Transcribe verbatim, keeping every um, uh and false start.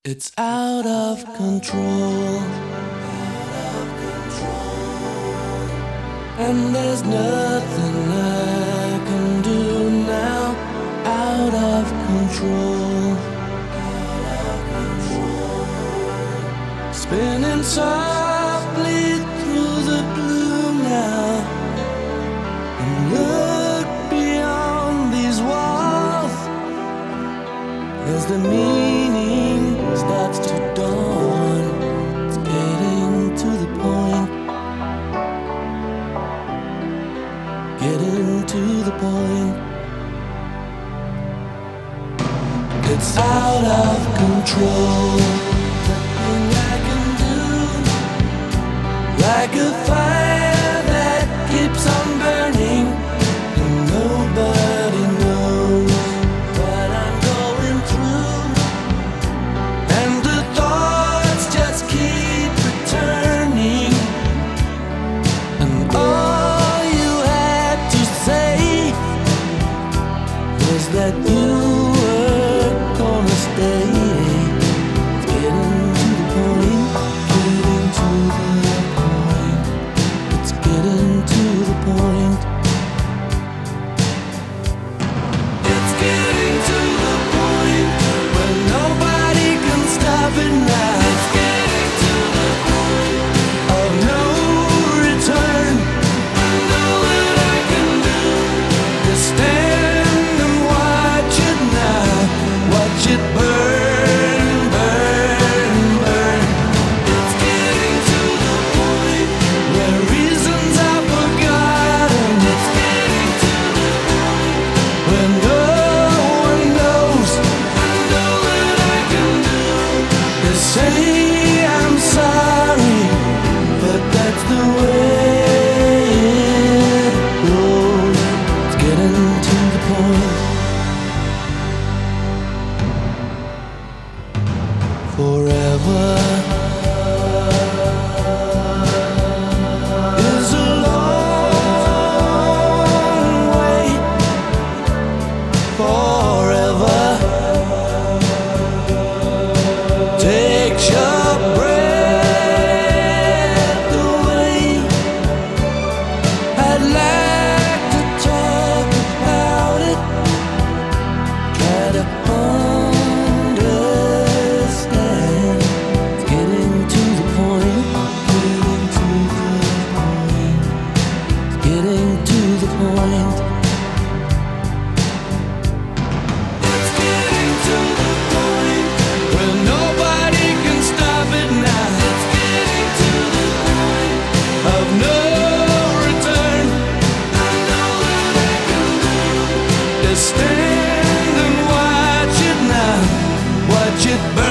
It's out of control, and there's nothing I can do now. Out of control, spinning softly through the blue now, and look beyond these walls as the meaning starts to dawn. It's getting to the point, getting to the point. It's out of control. Nothing I can do, like a fire that keeps on burning, and nobody knows what I'm going through, and the thoughts just keep returning, and all you had to say was that you were gonna stay. It's getting to the point, getting to the point. It's getting to the point. It's getting to the point where nobody can stop it now. It's getting to the point of no return. And all that I can do is stand and watch it now. Watch it burn, burn, burn. It's getting to the point where reasons are forgotten. It's getting to the point where no one knows. And all that I can do is say I'm sorry, but that's the way it goes. It's getting to the point. Forever is a long way. Forever takes your breath away. I'd like to talk about it, try to understand. It's getting to the point, getting to the point, it's getting to the point. It's getting to the point where nobody can stop it now. It's getting to the point of no return. And all that I can do is stand and watch it now. Watch it burn.